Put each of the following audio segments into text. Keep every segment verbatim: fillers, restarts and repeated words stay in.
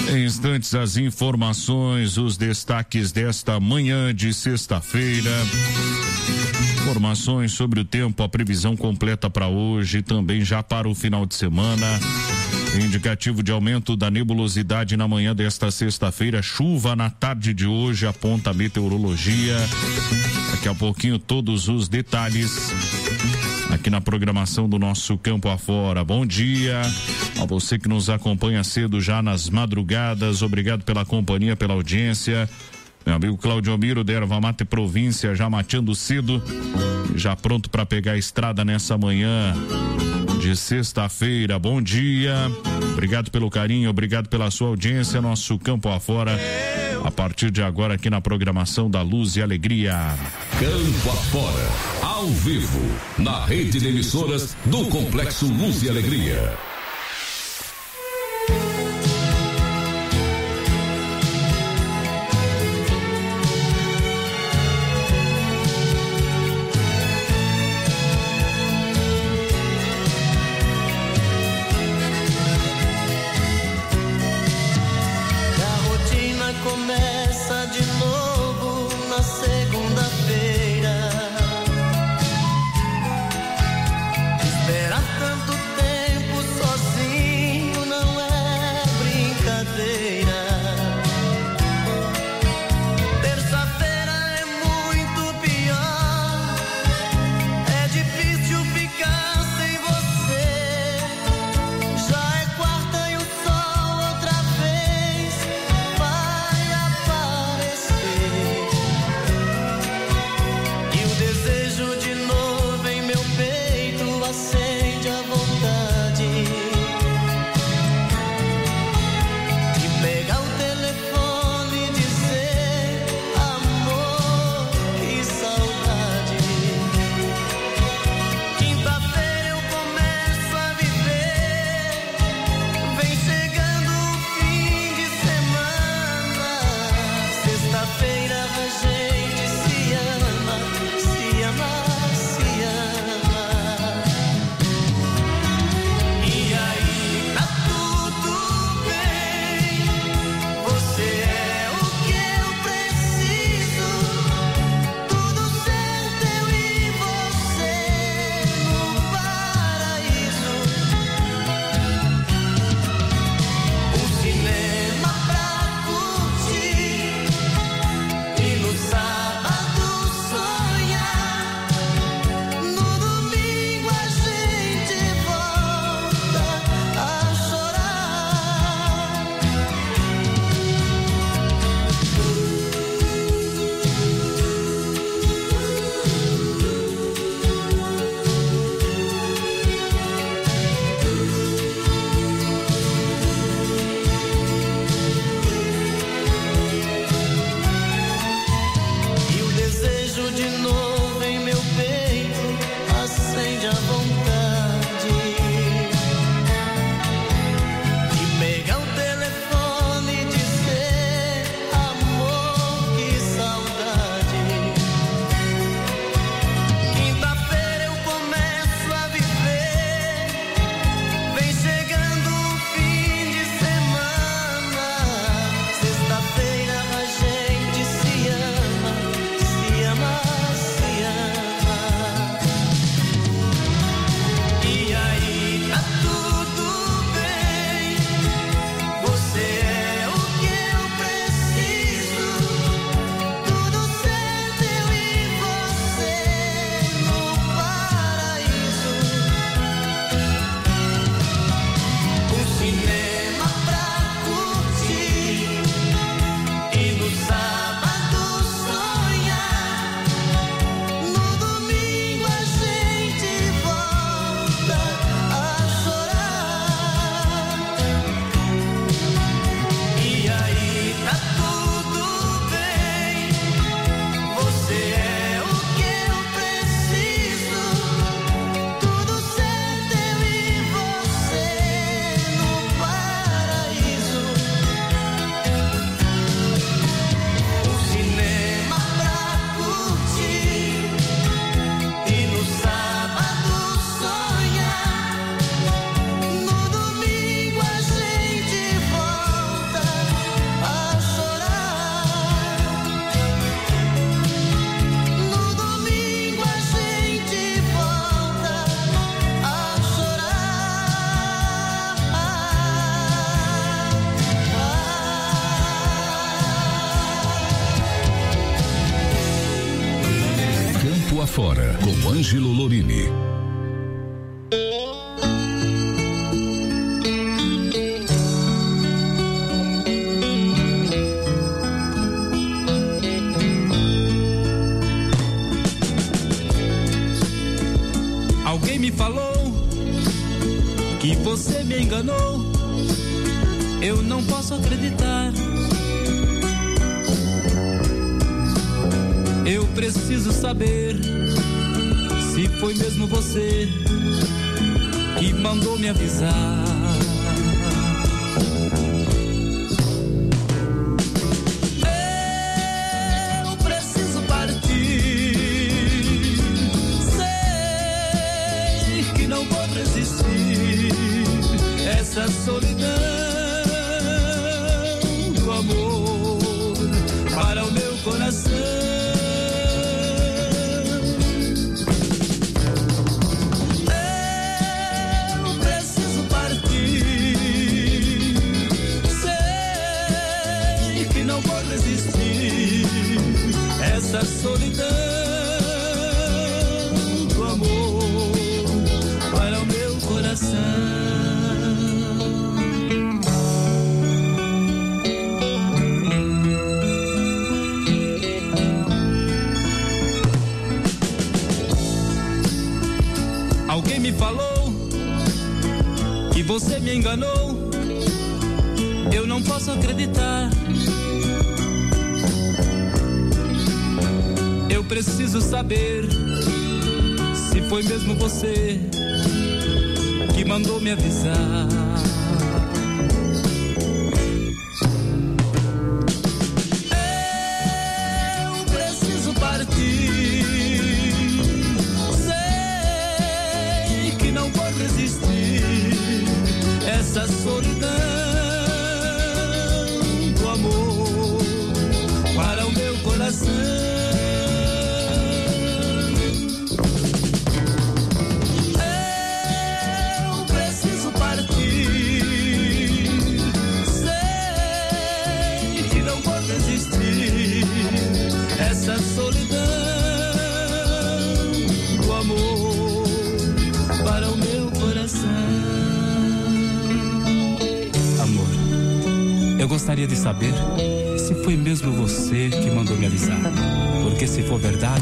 Em instantes, as informações, os destaques desta manhã de sexta-feira. Informações sobre o tempo, a previsão completa para hoje, também já para o final de semana. Indicativo de aumento da nebulosidade na manhã desta sexta-feira, chuva na tarde de hoje, aponta a meteorologia. Daqui a pouquinho todos os detalhes aqui na programação do nosso Campo Afora. Bom dia a você que nos acompanha cedo já nas madrugadas. Obrigado pela companhia, pela audiência. Meu amigo Claudio Miro, da Erva Mate Província, já mateando cedo, já pronto para pegar a estrada nessa manhã de sexta-feira. Bom dia, obrigado pelo carinho, obrigado pela sua audiência. Nosso Campo Afora, a partir de agora aqui na programação da Luz e Alegria. Campo Afora, ao vivo, na rede de emissoras do Complexo Luz e Alegria. Esperar tanto tempo só Afora, com Ângelo Lorini. Alguém me falou que você me enganou. Eu não posso acreditar. Eu preciso saber se foi mesmo você que mandou me avisar. Eu preciso partir. Sei que não vou resistir essa solidão do amor para o meu coração. Essa solidão do amor para o meu coração. Alguém me falou que você me enganou. Eu não posso acreditar. Eu preciso saber se foi mesmo você que mandou me avisar. Eu preciso partir. Sei que não vou resistir essa solidão do amor para o meu coração. Essa solidão do amor para o meu coração. Amor, eu gostaria de saber se foi mesmo você que mandou me avisar. Porque se for verdade,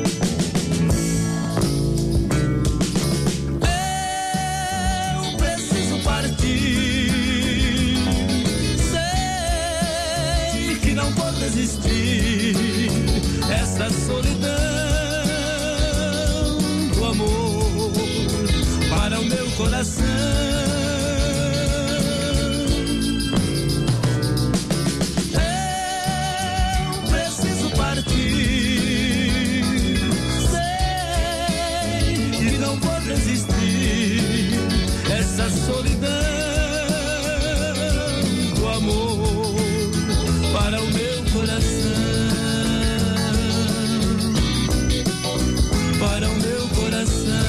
eu preciso partir. Sei que não vou resistir essa solidão do amor para o meu coração. Eu preciso partir. Sei que não vou resistir essa solidão do amor para o meu coração. Para o meu coração,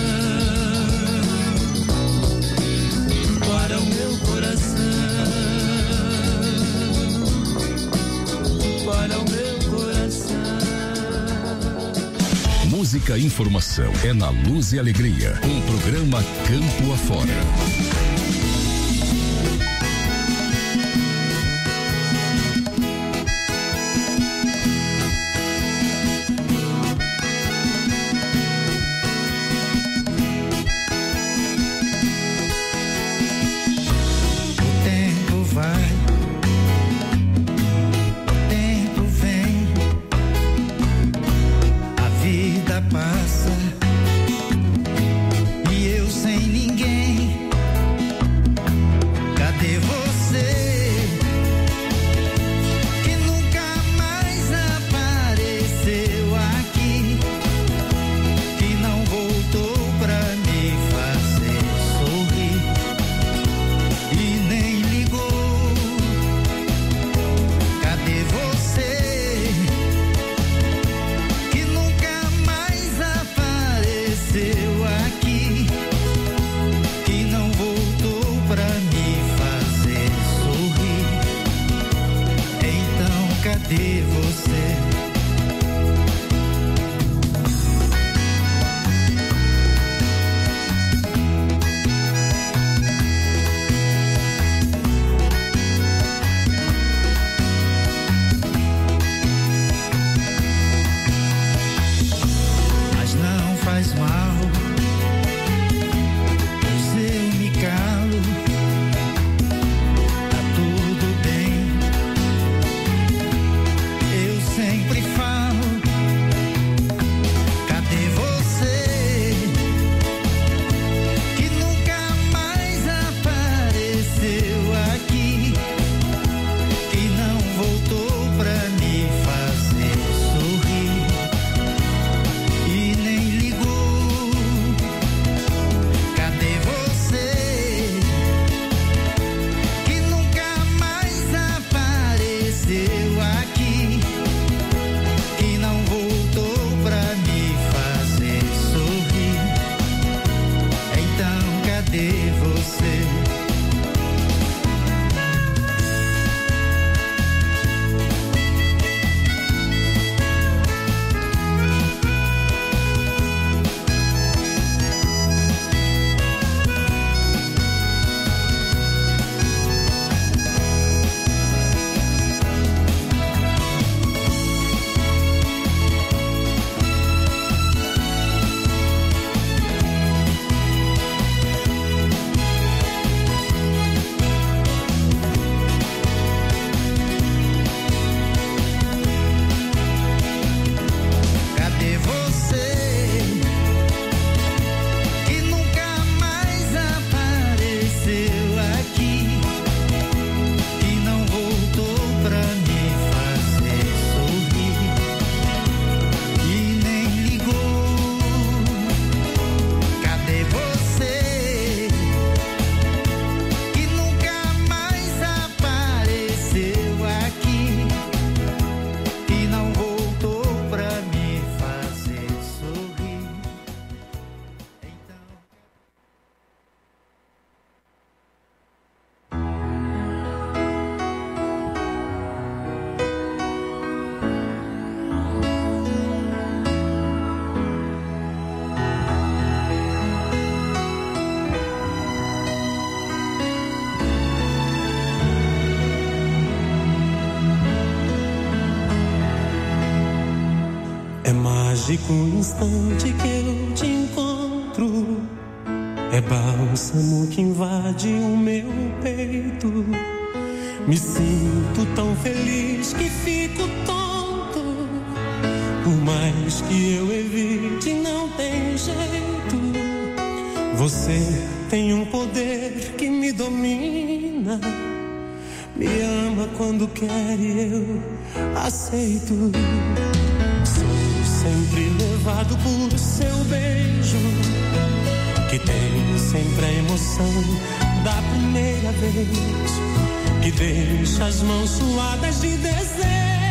para o meu coração, para o meu coração. Música e informação é na Luz e Alegria, com o programa Campo Afora. Passa e eu sem ninguém mágico instante que eu te encontro, é bálsamo que invade o meu peito. Me sinto tão feliz que fico tonto. Por mais que eu evite, não tem jeito. Você tem um poder que me domina. Me ama quando quer e eu aceito. Sou sempre levado por seu beijo, que tem sempre a emoção da primeira vez, que deixa as mãos suadas de desejo.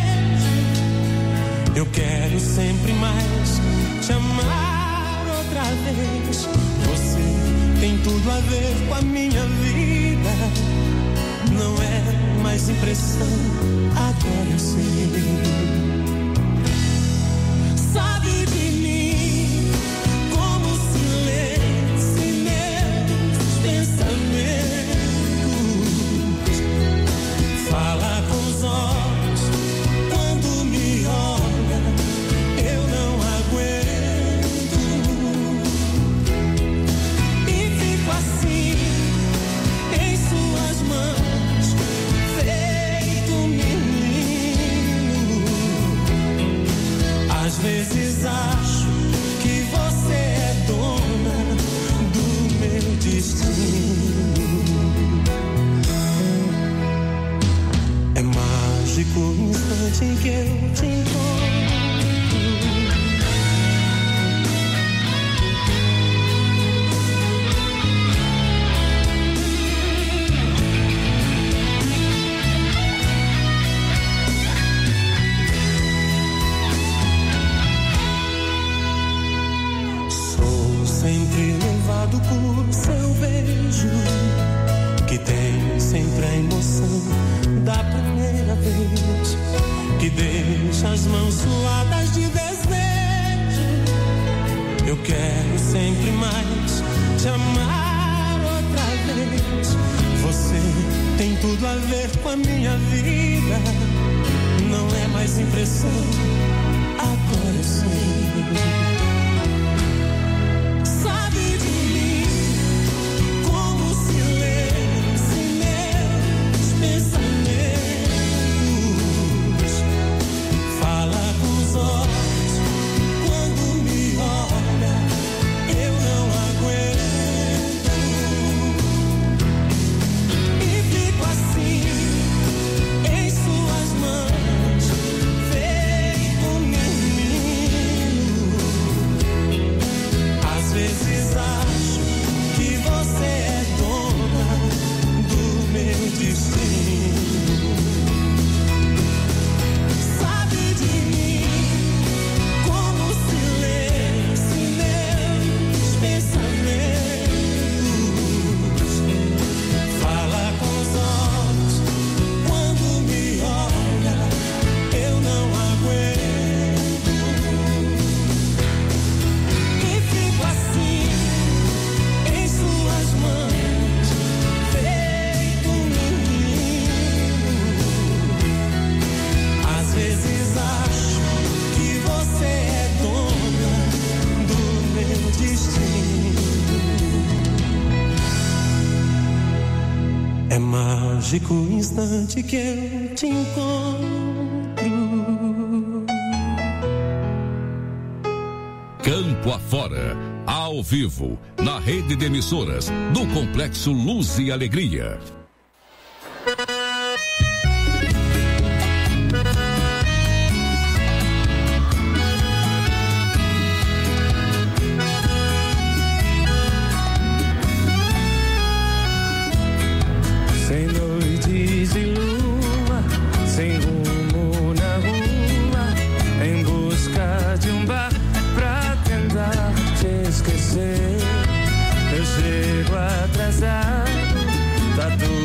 Eu quero sempre mais te amar outra vez. Você tem tudo a ver com a minha vida. Não é mais impressão, agora eu sei. Sabe de mim como se lê em meus pensamentos. Fala com os olhos quando me olha, eu não aguento. E fico assim em suas mãos, feito menino. Às vezes acho que você é dona do meu destino. É mágico o instante em que eu te encontro. Sempre levado por seu beijo, que tem sempre a emoção da primeira vez, que deixa as mãos suadas de desejo. Eu quero sempre mais te amar outra vez. Você tem tudo a ver com a minha vida. Não é mais impressão, agora eu sei. É mágico o instante que eu te encontro. Campo Afora, ao vivo, na rede de emissoras do Complexo Luz e Alegria. Sem noites e lua, sem rumo na rua, em busca de um bar pra tentar te esquecer. Eu chego atrasado, tá tudo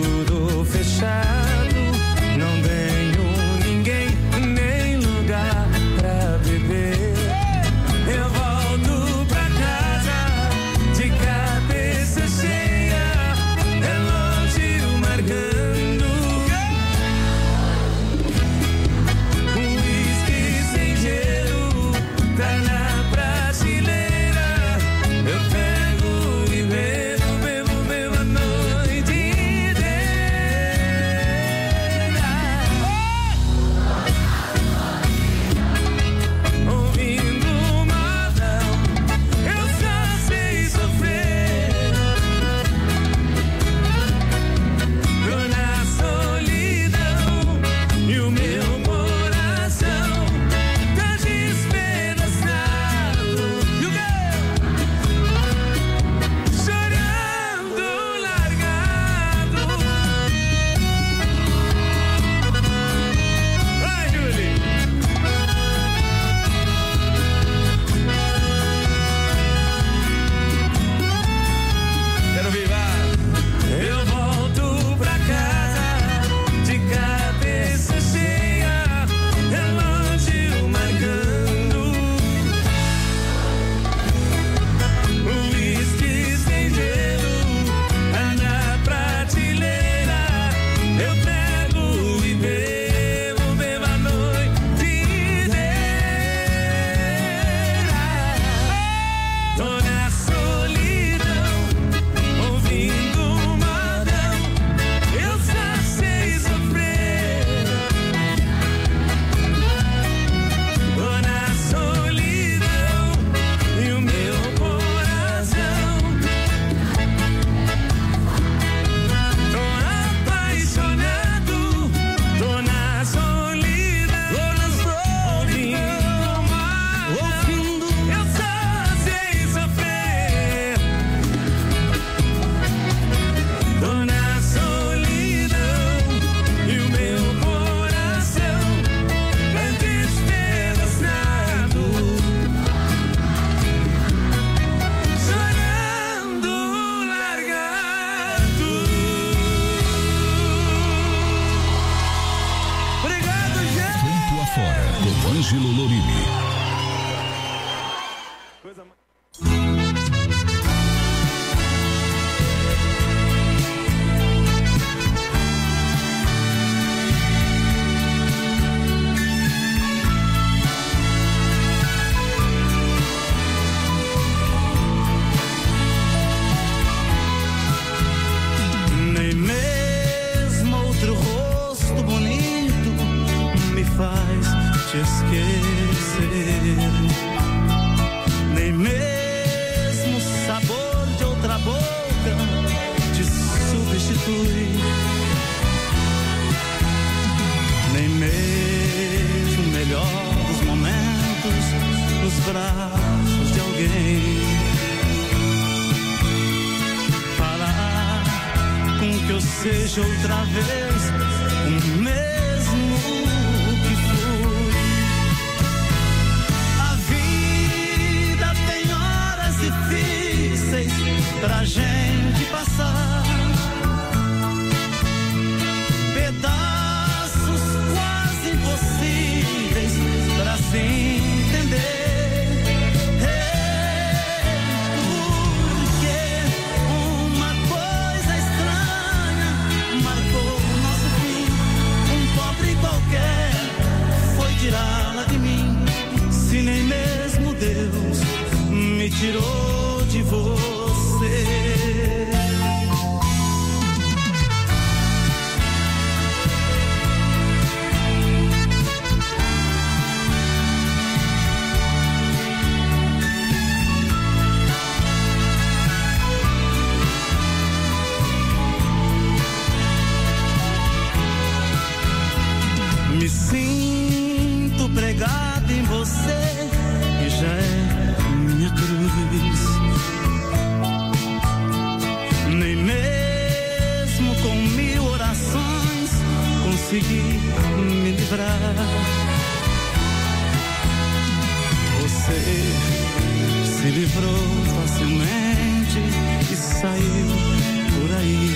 Ângelo Lorini. Te esquecer, nem mesmo o sabor de outra boca te substitui, nem mesmo o melhor dos momentos nos braços de alguém. Falar com que eu seja outra vez o mesmo que fui. Difíceis pra gente passar, pedaços quase impossíveis pra se entender. É porque uma coisa estranha marcou o nosso fim. Um pobre qualquer foi tirá-la de mim. Se nem mesmo Deus me tirou de você. Me sinto pregado em você, que já é minha cruz. Nem mesmo com mil orações consegui me livrar. Você se livrou facilmente e saiu por aí.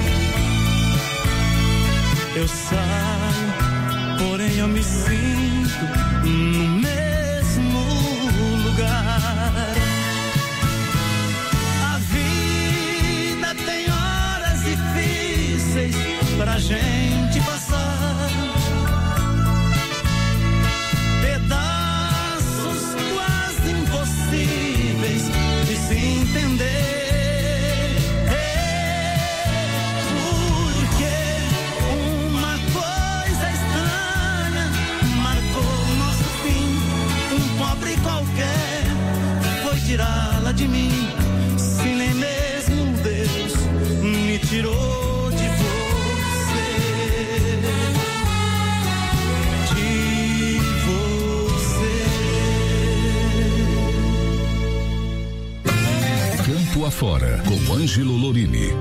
Eu saio, porém eu me sinto no mesmo lugar. A vida tem horas difíceis pra gente passar, pedaços quase impossíveis de se entender. Qualquer foi tirá-la de mim, se nem mesmo Deus me tirou de você, de você. Campo Afora, com Ângelo Lorini.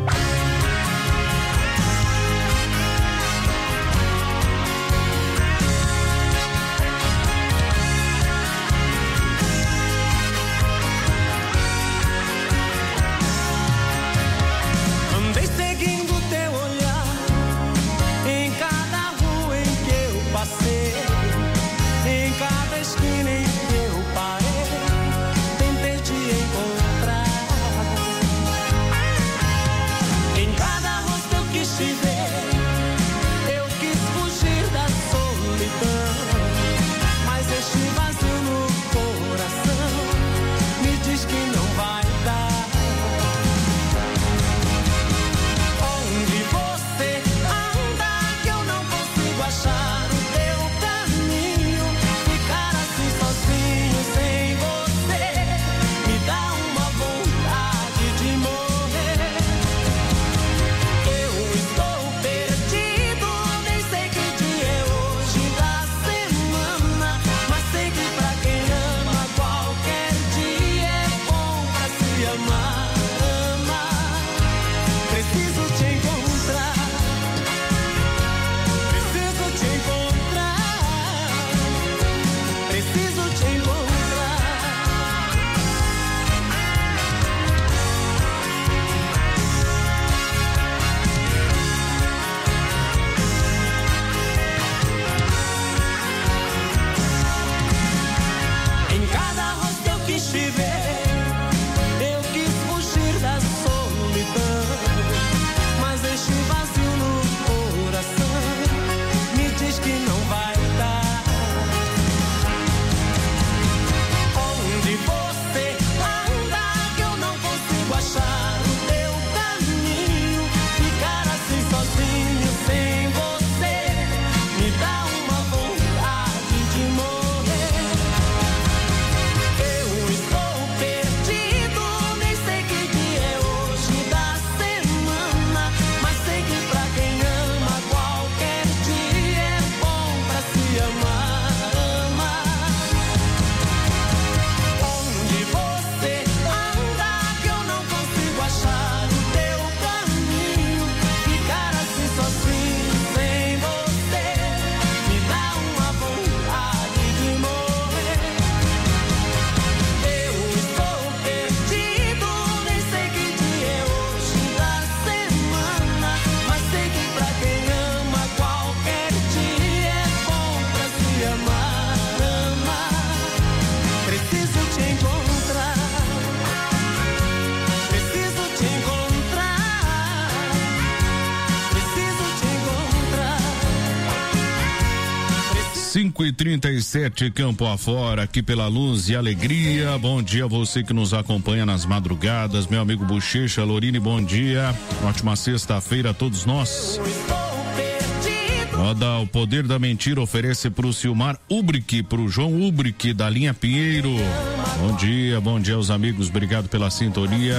cinco e trinta e sete, campo afora, aqui pela Luz e Alegria. Bom dia a você que nos acompanha nas madrugadas, meu amigo Bochecha, Lorine, bom dia. Ótima sexta-feira a todos nós. Roda o Poder da Mentira oferece pro Silmar Ubrick, pro João Ubrick da linha Pinheiro. Bom dia, bom dia aos amigos, obrigado pela sintonia.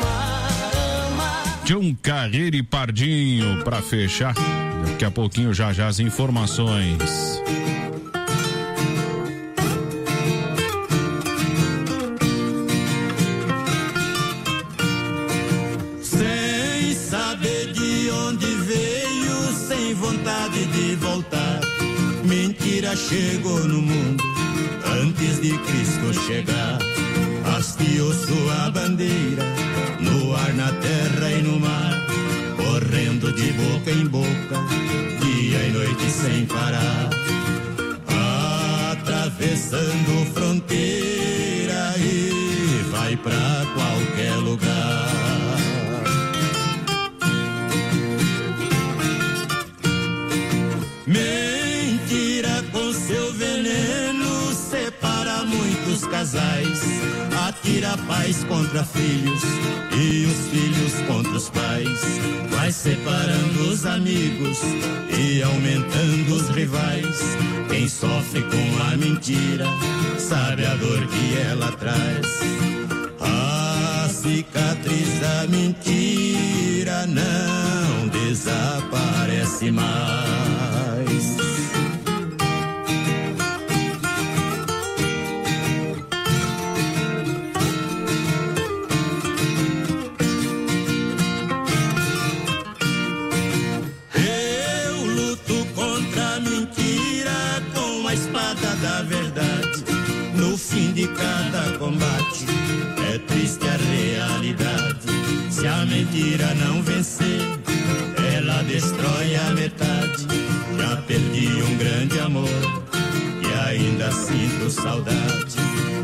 John Carreira e Pardinho pra fechar. Daqui a pouquinho já já as informações. Sem saber de onde veio, sem vontade de voltar, mentira chegou no mundo antes de Cristo chegar. Hasteou sua bandeira no ar, na terra e no mar, correndo de boca em boca, dia e noite sem parar, atravessando fronteira e vai pra qualquer lugar. Mentira com seu veneno separa muitos casais, atira pais contra filhos e os filhos contra os pais, vai separando os amigos e aumentando os rivais. Quem sofre com a mentira sabe a dor que ela traz. A cicatriz da mentira não desaparece mais. De cada combate é triste a realidade. Se a mentira não vencer, ela destrói a metade. Já perdi um grande amor e ainda sinto saudade.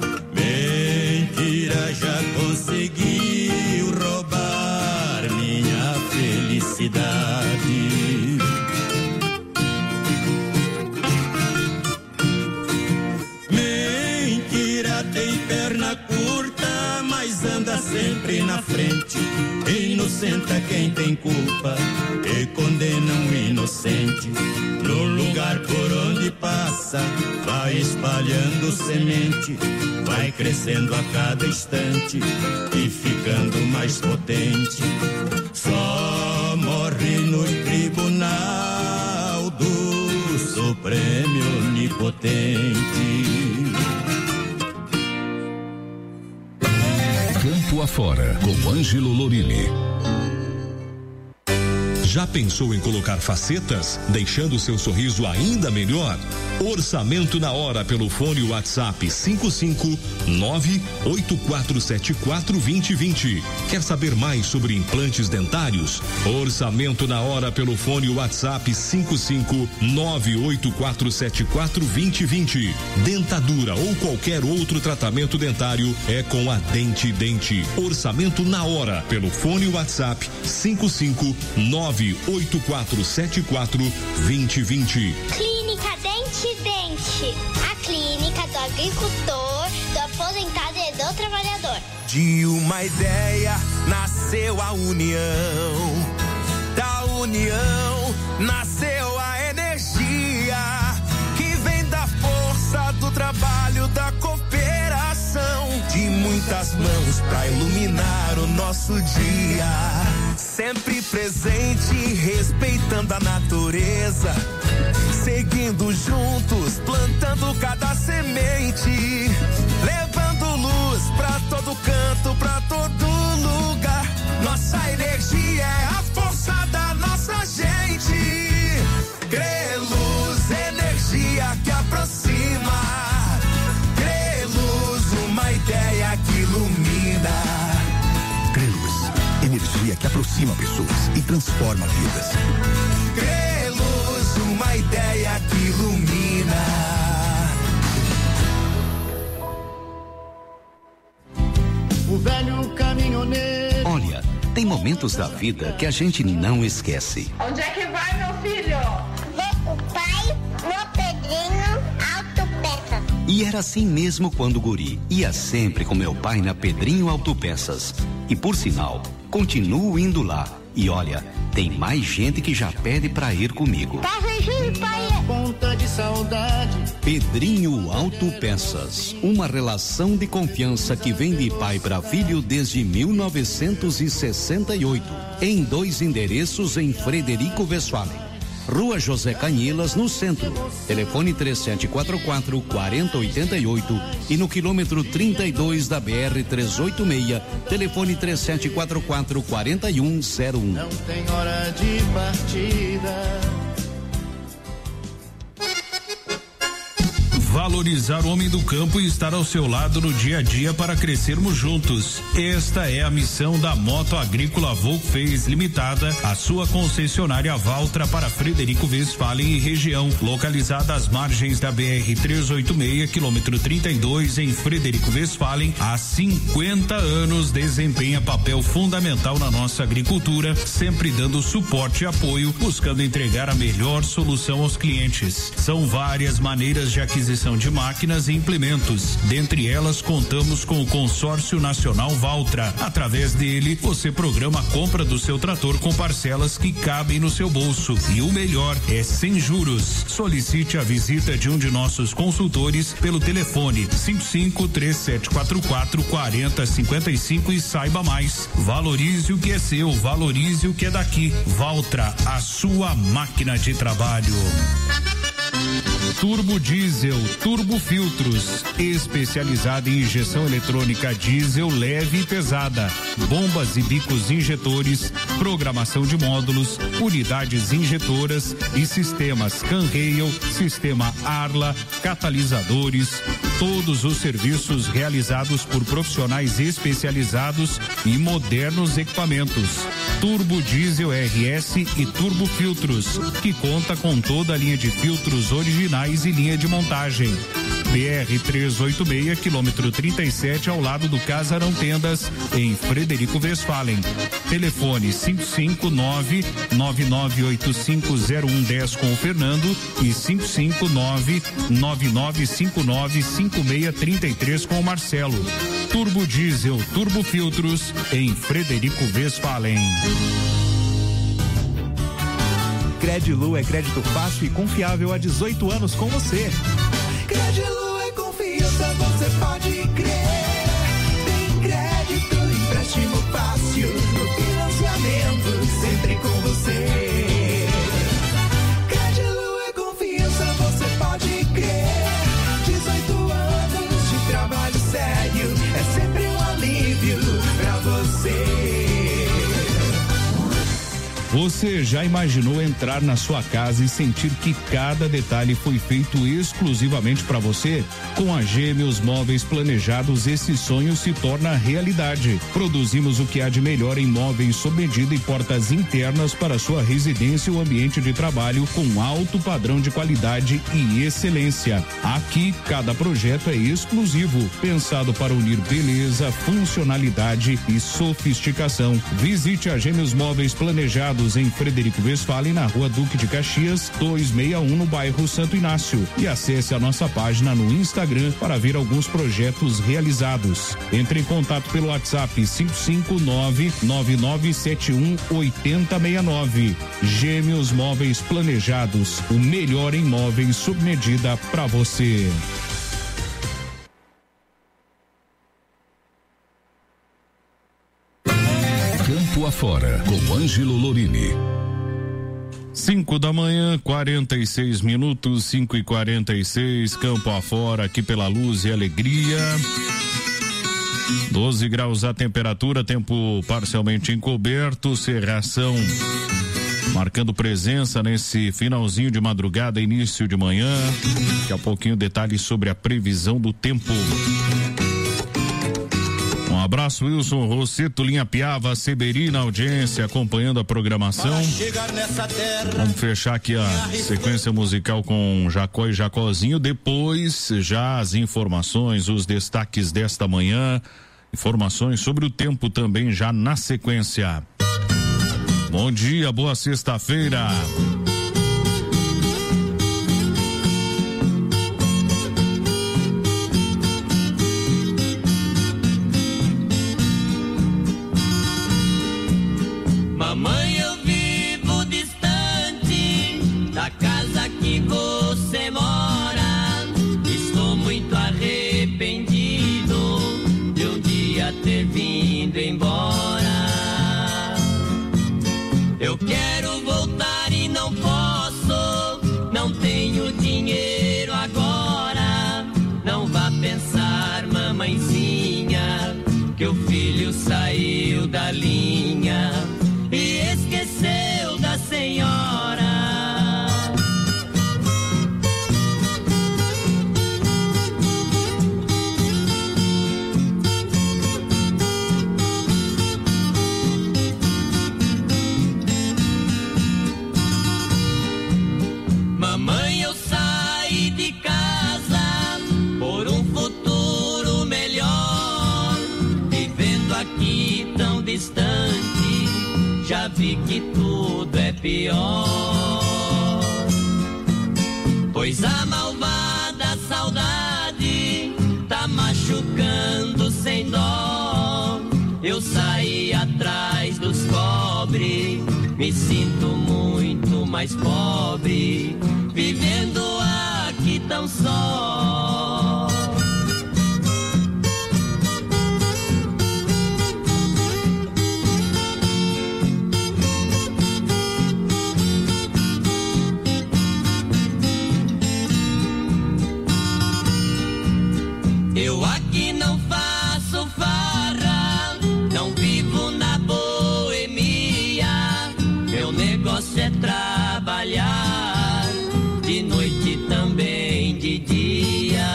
Mentira já conseguiu roubar minha felicidade. Sempre na frente, inocenta quem tem culpa e condena um inocente. No lugar por onde passa, vai espalhando semente, vai crescendo a cada instante e ficando mais potente. Só morre no tribunal do Supremo Onipotente. Campo afora, com Ângelo Lorini. Já pensou em colocar facetas, deixando seu sorriso ainda melhor? Orçamento na hora pelo fone WhatsApp cinco cinco nove oito quatro sete quatro dois zero dois zero. Quer saber mais sobre implantes dentários? Orçamento na hora pelo fone WhatsApp cinco cinco nove oito quatro sete quatro dois zero dois zero. Dentadura ou qualquer outro tratamento dentário é com a Dente Dente. Orçamento na hora pelo fone WhatsApp cinco cinco nove oito quatro sete quatro dois zero dois zero. Clínica Dente Dente, a clínica do agricultor, do aposentado e do trabalhador. De uma ideia nasceu a união, da união nasceu a energia que vem da força do trabalho, da cooperação, de muitas mãos pra iluminar o nosso dia. Sempre presente, respeitando a natureza, seguindo juntos, plantando cada semente, levando luz pra todo canto, pra todo lugar. Nossa energia é a força da nossa gente. Creluz, energia que aproxima. Creluz, uma ideia que ilumina. Energia que aproxima pessoas e transforma vidas. Creluz, uma ideia que ilumina. O velho caminhoneiro. Olha, tem momentos da vida que a gente não esquece. Onde é que vai, meu filho? Ver o pai no Pedrinho E era assim mesmo quando guri. Ia sempre com meu pai na Pedrinho Autopeças. E por sinal, continuo indo lá. E olha, tem mais gente que já pede pra ir comigo. Passageiro, pai. Ponta de saudade. Pedrinho Autopeças, uma relação de confiança que vem de pai para filho desde mil novecentos e sessenta e oito, em dois endereços em Frederico Westphalen. Rua José Canhilas, no centro. Telefone três sete quatro quatro, quatro zero oito oito e no quilômetro trinta e dois da B R trezentos e oitenta e seis, telefone três sete quatro quatro, quatro um zero um. Não tem hora de partida. Valorizar o homem do campo e estar ao seu lado no dia a dia para crescermos juntos. Esta é a missão da Moto Agrícola Volkfez Limitada, a sua concessionária Valtra para Frederico Westphalen e região, localizada às margens da B R trezentos e oitenta e seis, quilômetro trinta e dois, em Frederico Westphalen. Há cinquenta anos desempenha papel fundamental na nossa agricultura, sempre dando suporte e apoio, buscando entregar a melhor solução aos clientes. São várias maneiras de aquisição de máquinas e implementos. Dentre elas, contamos com o Consórcio Nacional Valtra. Através dele, você programa a compra do seu trator com parcelas que cabem no seu bolso. E o melhor, é sem juros. Solicite a visita de um de nossos consultores pelo telefone cinco cinco três sete quatro quatro, quatro zero cinco cinco e saiba mais. Valorize o que é seu, valorize o que é daqui. Valtra, a sua máquina de trabalho. Turbo Diesel, Turbo Filtros, especializada em injeção eletrônica diesel leve e pesada, bombas e bicos injetores, programação de módulos, unidades injetoras e sistemas Canrail, sistema Arla, catalisadores, todos os serviços realizados por profissionais especializados e modernos equipamentos. Turbo Diesel R S e Turbo Filtros, que conta com toda a linha de filtros originais e linha de montagem. B R trezentos e oitenta e seis, quilômetro trinta e sete, ao lado do Casarão Tendas, em Frederico Westphalen. Telefone cinco cinco nove, nove nove oito cinco, zero um um zero com o Fernando e cinco cinco nove, nove nove cinco nove, cinco seis três três com o Marcelo. Turbo Diesel, Turbo Filtros, em Frederico Westphalen. Credilu é crédito fácil e confiável há dezoito anos com você. Credilu é confiança, você pode crer. Tem crédito, empréstimo fácil, no financiamento, sempre com você. Credilu é confiança, você pode crer. dezoito anos de trabalho sério, é sempre um alívio pra você. Você já imaginou entrar na sua casa e sentir que cada detalhe foi feito exclusivamente para você? Com a Gêmeos Móveis Planejados, esse sonho se torna realidade. Produzimos o que há de melhor em móveis sob medida e portas internas para sua residência ou ambiente de trabalho com alto padrão de qualidade e excelência. Aqui, cada projeto é exclusivo, pensado para unir beleza, funcionalidade e sofisticação. Visite a Gêmeos Móveis Planejados em Frederico Westphalen, na Rua Duque de Caxias, duzentos e sessenta e um, no bairro Santo Inácio, e acesse a nossa página no Instagram para ver alguns projetos realizados. Entre em contato pelo WhatsApp cinco cinco nove, nove nove sete um, oito zero seis nove. Gêmeos Móveis Planejados, o melhor em móveis sob medida para você. Campo Afora, com Ângelo Lorini. Cinco da manhã, quarenta e seis minutos, cinco e quarenta e seis, Campo Afora, aqui pela Luz e Alegria. doze graus a temperatura, tempo parcialmente encoberto, cerração marcando presença nesse finalzinho de madrugada, início de manhã. Daqui a pouquinho detalhes sobre a previsão do tempo. Um abraço, Wilson Rosseto, Linha Piava, Seberi na audiência, acompanhando a programação. Vamos fechar aqui a sequência musical com Jacó e Jacózinho. Depois, já as informações, os destaques desta manhã, informações sobre o tempo também já na sequência. Bom dia, boa sexta-feira. sabe que tudo é pior, pois a malvada saudade tá machucando sem dó. Eu saí atrás dos cobre, me sinto muito mais pobre, vivendo aqui tão só. Eu aqui não faço farra, não vivo na boemia. Meu negócio é trabalhar, de noite também de dia.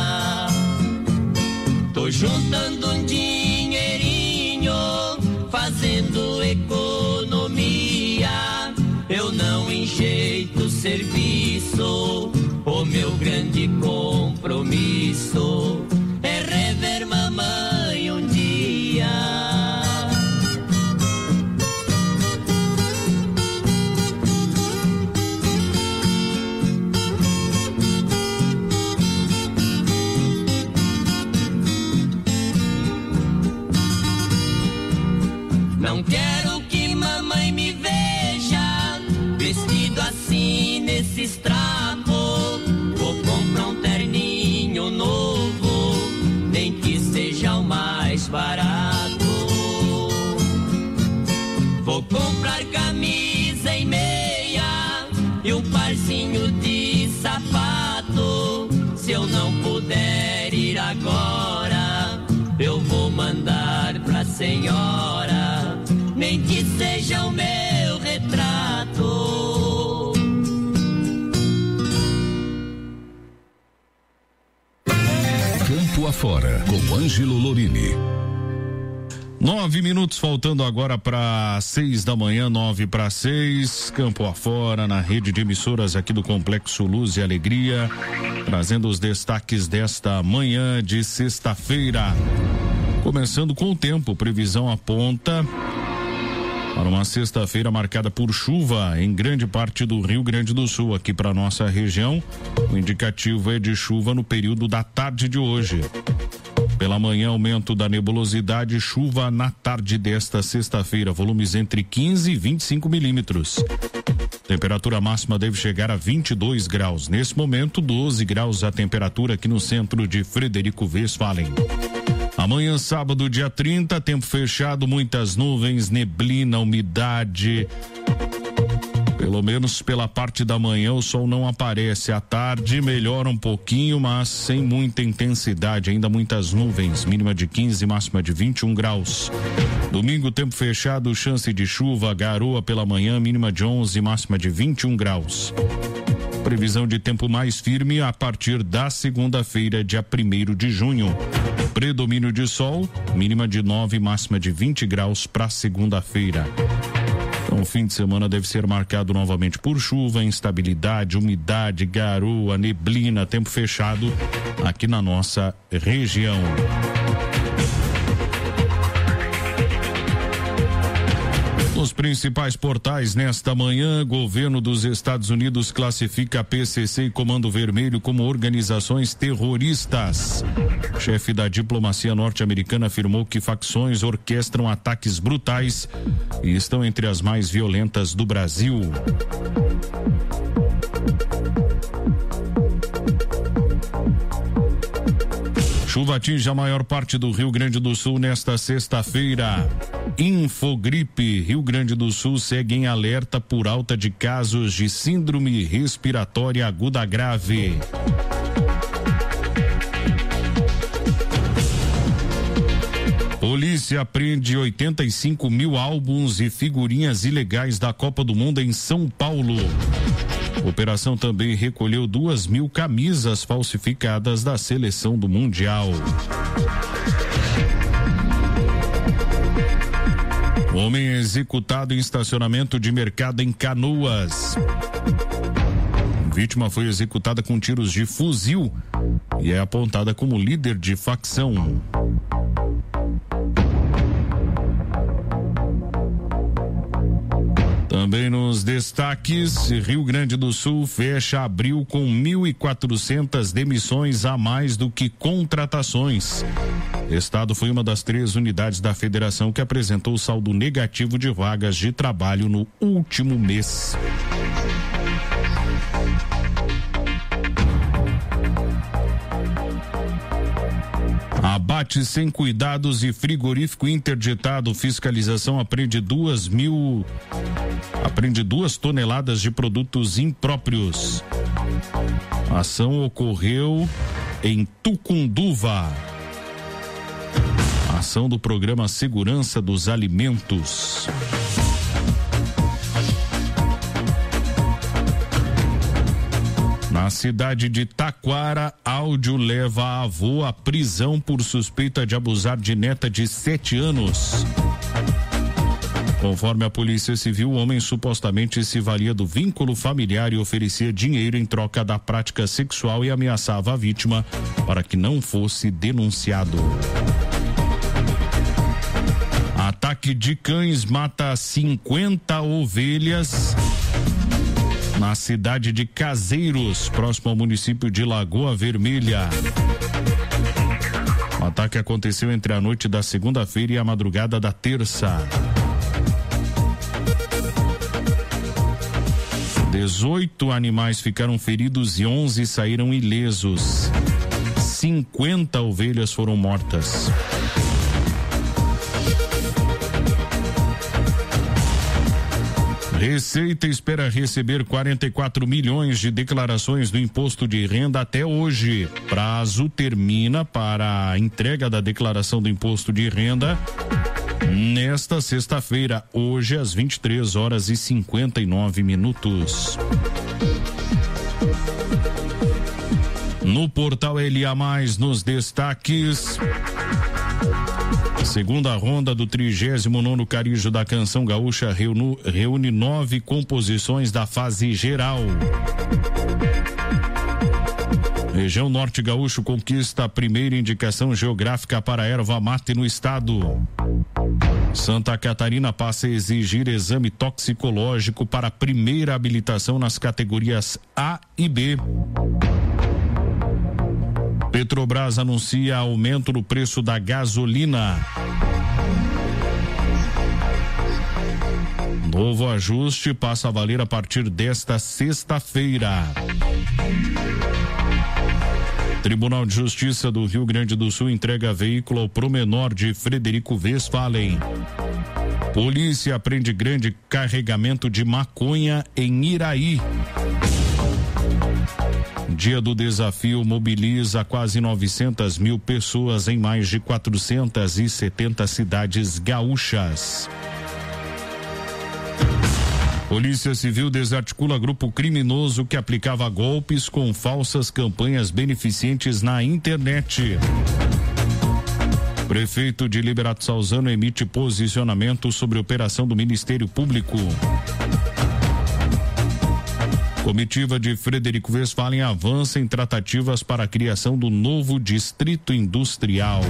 Tô juntando um dinheirinho, fazendo economia. Eu não enjeito o serviço, o meu grande compromisso é rever mamãe um dia. Não quero que mamãe me veja vestido assim nesses trapos. Vou comprar um terninho novo, nem que seja o mais barato. Vou comprar camisa e meia e um parzinho de sapato. Se eu não puder ir agora, eu vou mandar pra senhora, nem que seja o meu retrato. Campo Afora, com Ângelo Lorini. Nove minutos faltando agora para seis da manhã, nove para seis. Campo Afora, na rede de emissoras aqui do Complexo Luz e Alegria, trazendo os destaques desta manhã de sexta-feira. Começando com o tempo, previsão aponta para uma sexta-feira marcada por chuva em grande parte do Rio Grande do Sul, aqui para nossa região. O indicativo é de chuva no período da tarde de hoje. Pela manhã, aumento da nebulosidade, chuva na tarde desta sexta-feira, volumes entre quinze e vinte e cinco milímetros. Temperatura máxima deve chegar a vinte e dois graus. Nesse momento, doze graus a temperatura aqui no centro de Frederico Westphalen. Amanhã, sábado, dia trinta, tempo fechado, muitas nuvens, neblina, umidade. Pelo menos pela parte da manhã o sol não aparece. À tarde melhora um pouquinho, mas sem muita intensidade. Ainda muitas nuvens, mínima de quinze, máxima de vinte e um graus. Domingo, tempo fechado, chance de chuva, garoa pela manhã, mínima de onze, máxima de vinte e um graus. Previsão de tempo mais firme a partir da segunda-feira, dia primeiro de junho. Predomínio de sol, mínima de nove, máxima de vinte graus para segunda-feira. Então, o fim de semana deve ser marcado novamente por chuva, instabilidade, umidade, garoa, neblina, tempo fechado aqui na nossa região. Nos principais portais nesta manhã, governo dos Estados Unidos classifica P C C e Comando Vermelho como organizações terroristas. Chefe da diplomacia norte-americana afirmou que facções orquestram ataques brutais e estão entre as mais violentas do Brasil. Chuva atinge a maior parte do Rio Grande do Sul nesta sexta-feira. Infogripe, Rio Grande do Sul segue em alerta por alta de casos de síndrome respiratória aguda grave. Polícia apreende oitenta e cinco mil álbuns e figurinhas ilegais da Copa do Mundo em São Paulo. Operação também recolheu duas mil camisas falsificadas da seleção do Mundial. Homem executado em estacionamento de mercado em Canoas. Vítima foi executada com tiros de fuzil e é apontada como líder de facção. Também nos destaques, Rio Grande do Sul fecha abril com mil e quatrocentas demissões a mais do que contratações. Estado foi uma das três unidades da federação que apresentou saldo negativo de vagas de trabalho no último mês. Abate sem cuidados e frigorífico interditado. Fiscalização apreende duas mil, apreende duas toneladas de produtos impróprios. A ação ocorreu em Tucunduva. Ação do programa Segurança dos Alimentos. Na cidade de Taquara, áudio leva a avô à prisão por suspeita de abusar de neta de sete anos. Conforme a Polícia Civil, o homem supostamente se valia do vínculo familiar e oferecia dinheiro em troca da prática sexual e ameaçava a vítima para que não fosse denunciado. Ataque de cães mata cinquenta ovelhas na cidade de Caseiros, próximo ao município de Lagoa Vermelha. O ataque aconteceu entre a noite da segunda-feira e a madrugada da terça. dezoito animais ficaram feridos e onze saíram ilesos. cinquenta ovelhas foram mortas. Receita espera receber quarenta e quatro milhões de declarações do imposto de renda até hoje. Prazo termina para a entrega da declaração do imposto de renda nesta sexta-feira, hoje às vinte e três horas e cinquenta e nove minutos. No portal L A Mais, nos destaques, segunda ronda do trigésimo nono Carijo da Canção Gaúcha reúne, reúne nove composições da fase geral. Região Norte Gaúcho conquista a primeira indicação geográfica para erva mate no estado. Santa Catarina passa a exigir exame toxicológico para a primeira habilitação nas categorias A e B. Petrobras anuncia aumento no preço da gasolina. Novo ajuste passa a valer a partir desta sexta-feira. Tribunal de Justiça do Rio Grande do Sul entrega veículo ao promenor de Frederico Westphalen. Polícia apreende grande carregamento de maconha em Iraí. Dia do Desafio mobiliza quase novecentas mil pessoas em mais de quatrocentas e setenta cidades gaúchas. Polícia Civil desarticula grupo criminoso que aplicava golpes com falsas campanhas beneficentes na internet. Prefeito de Liberato Salzano emite posicionamento sobre a operação do Ministério Público. Comitiva de Frederico Westphalen avança em tratativas para a criação do novo distrito industrial.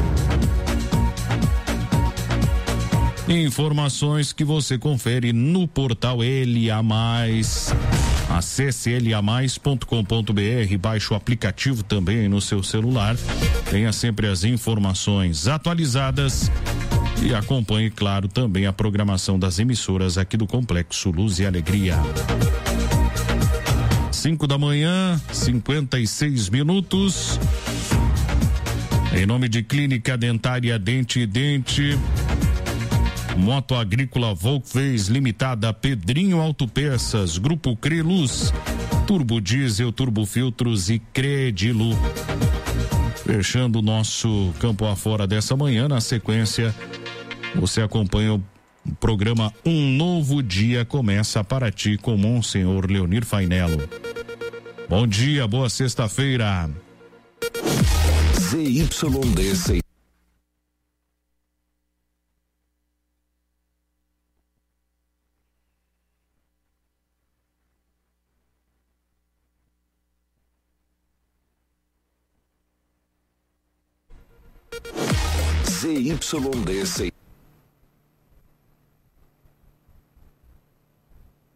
Informações que você confere no portal L A Mais. Acesse L A mais ponto com ponto B R, baixe o aplicativo também no seu celular. Tenha sempre as informações atualizadas e acompanhe, claro, também a programação das emissoras aqui do Complexo Luz e Alegria. cinco da manhã, cinquenta e seis minutos. Em nome de Clínica Dentária Dente e Dente, Moto Agrícola Volkswagen Limitada, Pedrinho Autopeças, Grupo Creluz, Turbo Diesel, Turbo Filtros e Credilu. Fechando o nosso campo afora dessa manhã, na sequência, você acompanha o programa Um Novo Dia Começa para ti com Monsenhor Leonir Fainello. Bom dia, boa sexta-feira. Z Y D C Z Y D C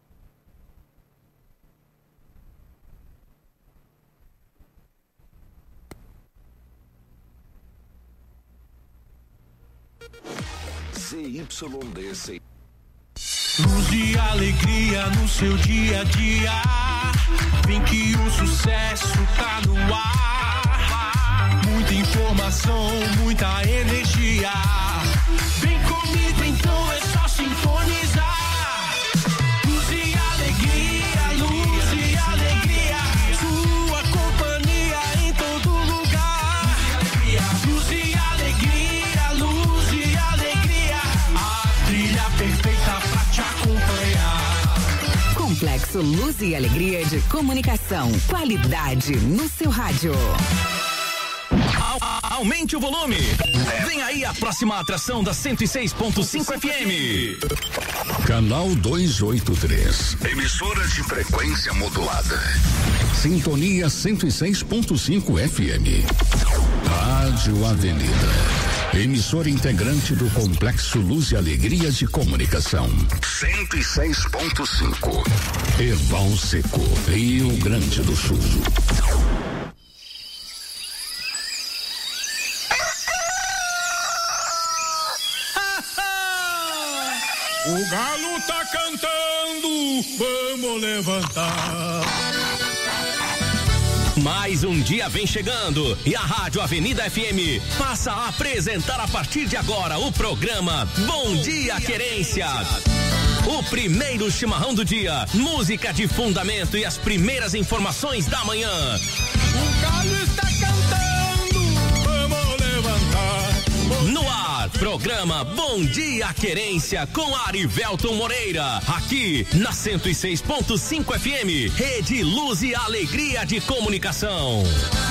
C Y D C. Luz e alegria no seu dia a dia. Vem que o sucesso tá no ar. Muita informação, muita energia. Vem comigo então, é só sintonizar. Luz e alegria, luz e alegria. Sua companhia em todo lugar. Luz e alegria, luz e alegria. A trilha perfeita pra te acompanhar. Complexo Luz e Alegria de Comunicação. Qualidade no seu rádio. Aumente o volume. Vem aí a próxima atração da cento e seis ponto cinco F M. Canal duzentos e oitenta e três. Emissoras de frequência modulada. Sintonia cento e seis ponto cinco F M. Rádio Avenida. Emissora integrante do Complexo Luz e Alegria de Comunicação. cento e seis ponto cinco. Erval Seco, Rio Grande do Sul. O galo tá cantando, vamos levantar. Mais um dia vem chegando e a Rádio Avenida F M passa a apresentar a partir de agora o programa Bom Dia Querência. O primeiro chimarrão do dia, música de fundamento e as primeiras informações da manhã. O galo está cantando, vamos levantar. No ar, programa Bom Dia Querência com Arivelton Moreira, aqui na cento e seis ponto cinco F M, Rede Luz e Alegria de Comunicação.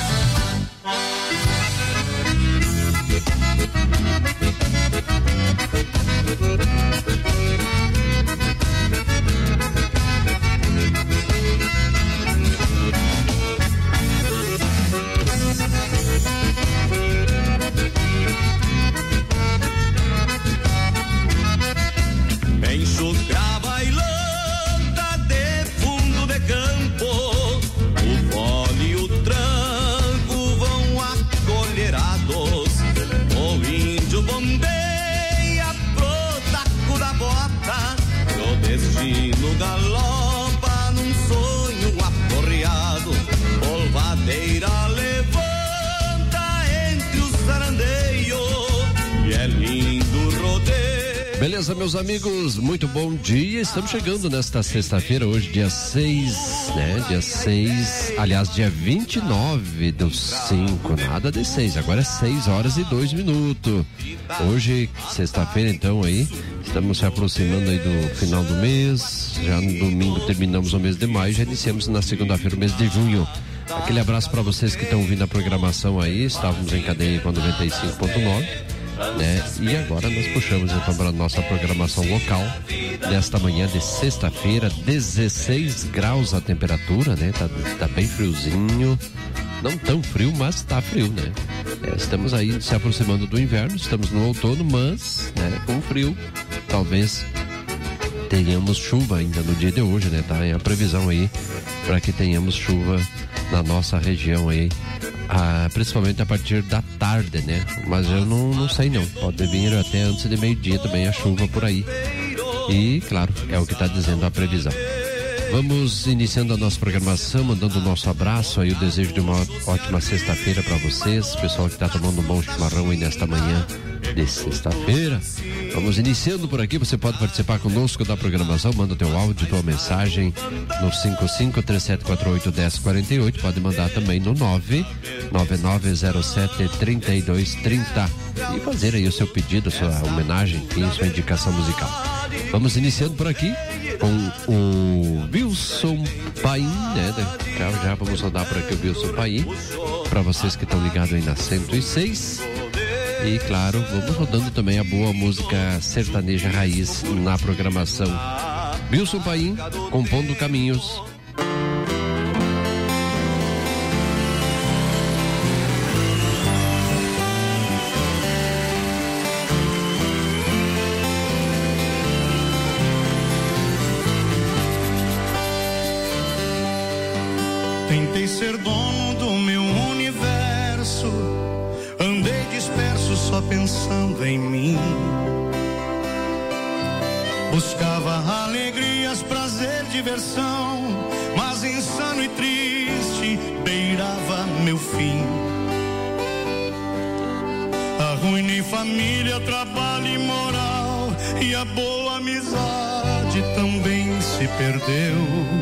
Enxugar bailanta de fundo de campo, o fole e o tranco vão acolherados. O índio bombeia pro taco da bota, e o destino galopa num sonho aporreado. Polvadeira levanta entre os zarandeios, e é lindo rodeio. Beleza, meus amigos, muito bom dia. Estamos chegando nesta sexta-feira, hoje dia seis, né? Dia seis, aliás, dia vinte e nove do cinco, nada de seis, agora é seis horas e dois minutos. Hoje, sexta-feira, então, aí, estamos se aproximando aí do final do mês. Já no domingo terminamos o mês de maio, já iniciamos na segunda-feira o mês de junho. Aquele abraço para vocês que estão ouvindo a programação aí. Estávamos em cadeia com noventa e cinco ponto nove. Né? E agora nós puxamos então para a nossa programação local desta manhã de sexta-feira, dezesseis graus a temperatura, né? Tá, tá bem friozinho, não tão frio, mas tá frio, né? É, estamos aí se aproximando do inverno, estamos no outono, mas, né, com frio, talvez tenhamos chuva ainda no dia de hoje, né? Tá? É a previsão aí para que tenhamos chuva na nossa região aí. Ah, principalmente a partir da tarde, né? Mas eu não, não sei não, pode vir até antes de meio-dia também a chuva por aí. E, claro, é o que está dizendo a previsão. Vamos iniciando a nossa programação, mandando o nosso abraço aí, o desejo de uma ótima sexta-feira para vocês, pessoal que está tomando um bom chimarrão aí nesta manhã de sexta-feira. Vamos iniciando por aqui, você pode participar conosco da programação, manda teu áudio, tua mensagem no cinco cinco, três sete quatro oito, um zero quatro oito, pode mandar também no nove nove nove zero sete, três dois três zero e fazer aí o seu pedido, sua homenagem, enfim, sua indicação musical. Vamos iniciando por aqui com o Wilson Paim, né? Já, já vamos rodar por aqui o Wilson Paim, para vocês que estão ligados aí na cento e seis. E claro, vamos rodando também a boa música sertaneja raiz na programação. Wilson Paim, Compondo Caminhos. Tentei ser dono do meu universo, andei disperso só pensando em mim. Buscava alegrias, prazer, diversão, mas insano e triste beirava meu fim. Arruinei família, trabalho e moral, e a boa amizade também se perdeu.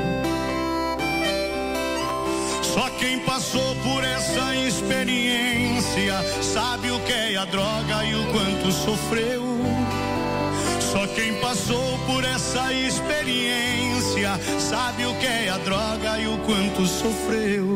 Só quem passou por essa experiência sabe o que é a droga e o quanto sofreu. Só quem passou por essa experiência sabe o que é a droga e o quanto sofreu.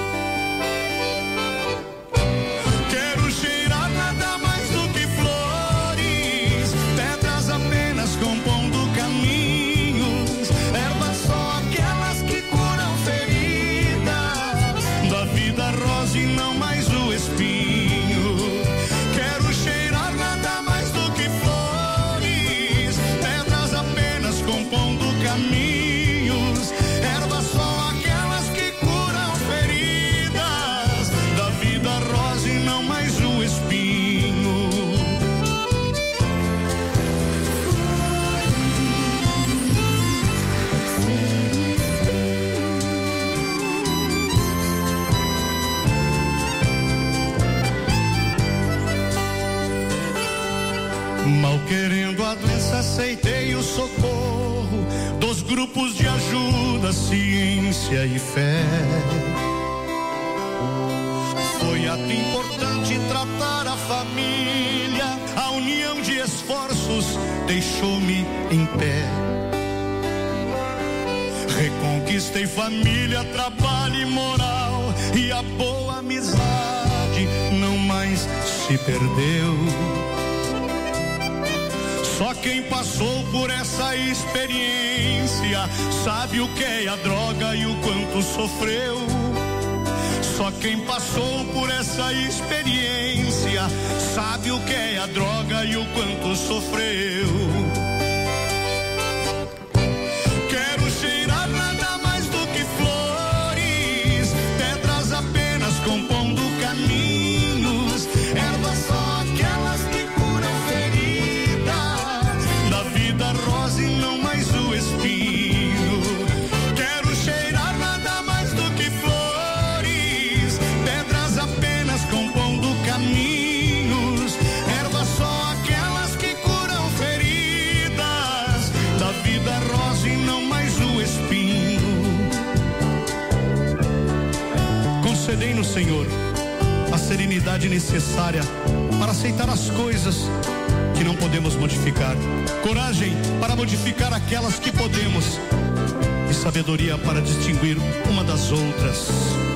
Quero cheirar nada mais do que flores, pedras apenas compondo caminhos, ervas só aquelas que curam feridas, da vida rosa e não mais o espinho. Quero cheirar nada mais do que flores, pedras apenas compondo caminhos, ervas só aquelas que curam feridas, da vida rosa e não mais o espinho. Mal querendo a doença, aceitei o socorro dos grupos de ajuda, ciência e fé. Foi ato importante tratar a família, a união de esforços deixou-me em pé. Reconquistei família, trabalho e moral, e a boa amizade não mais se perdeu. Só quem passou por essa experiência sabe o que é a droga e o quanto sofreu. Só quem passou por essa experiência sabe o que é a droga e o quanto sofreu. Quero cheirar nada mais do que flores, pedras apenas compondo caminhos, ervas só aquelas que curam feridas, da vida rosa e não mais o espinho. Quero cheirar nada mais do que flores, pedras apenas compondo caminhos, ervas só aquelas que curam feridas, da vida rosa e não mais o espinho. Concedei-nos, Senhor, a serenidade necessária para aceitar as coisas que não podemos modificar, coragem para modificar aquelas que podemos, e sabedoria para distinguir uma das outras.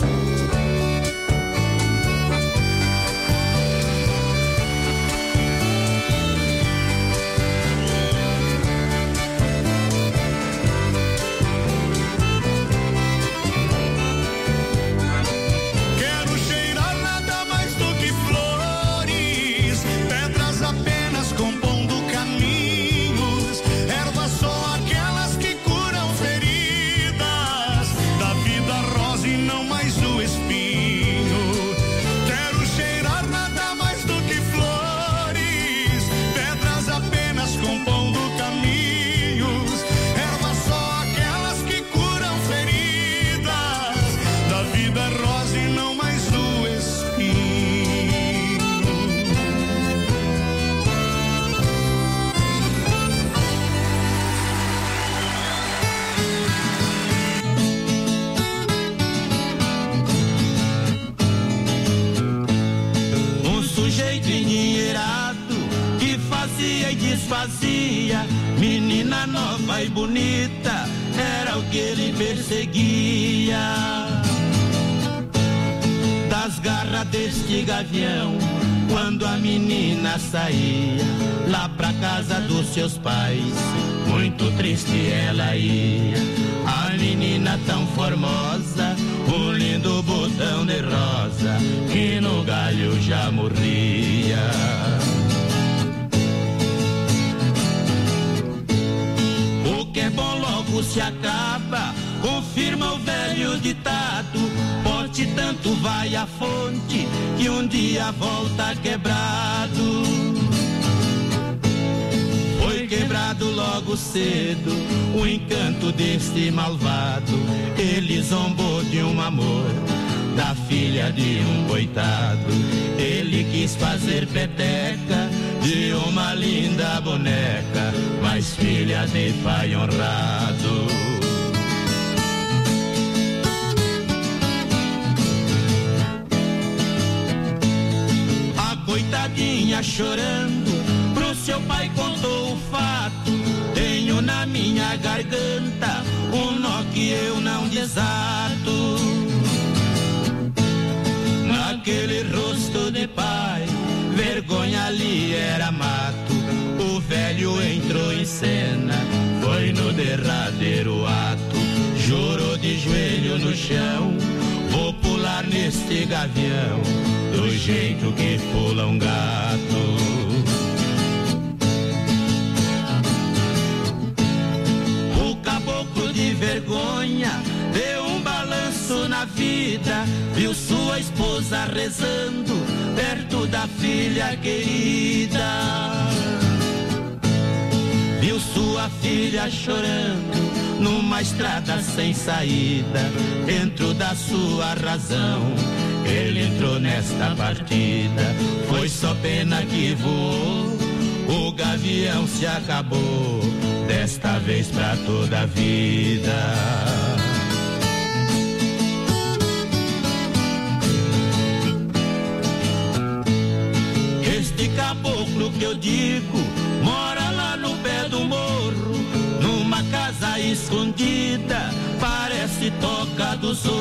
Quero cheirar nada mais do que flores, pedras apenas compondo caminhos, ervas só aquelas que curam feridas, da vida rosa e não mais o espinho. Quero cheirar nada mais do que flores, pedras apenas compondo caminhos, ervas só aquelas que curam feridas, da vida rosa e não mais o espinho. Um sujeito endinheirado que fazia e desfazia, menina nova e bonita, era o que ele perseguia. Das garras deste gavião, quando a menina saía lá pra casa dos seus pais, muito triste ela ia. A menina tão formosa, um lindo botão de rosa, que no galho já morria. O que é bom logo se acaba, confirma o velho ditado. Pote tanto vai a fonte, que um dia volta quebrado. Foi quebrado tirado logo cedo o encanto deste malvado. Ele zombou de um amor da filha de um coitado. Ele quis fazer peteca de uma linda boneca, mas filha de pai honrado. A coitadinha chorando pro seu pai contou o fato. Tenho na minha garganta um nó que eu não desato. Naquele rosto de pai, vergonha ali era mato. O velho entrou em cena, foi no derradeiro ato. Jurou de joelho no chão, vou pular neste gavião, do jeito que pula um gato. O caboclo de vergonha deu um balanço na vida, viu sua esposa rezando perto da filha querida. Viu sua filha chorando numa estrada sem saída, dentro da sua razão ele entrou nesta partida. Foi só pena que voou, o gavião se acabou, desta vez pra toda a vida. Este caboclo que eu digo mora lá no pé do morro, numa casa escondida, parece toca dos outros.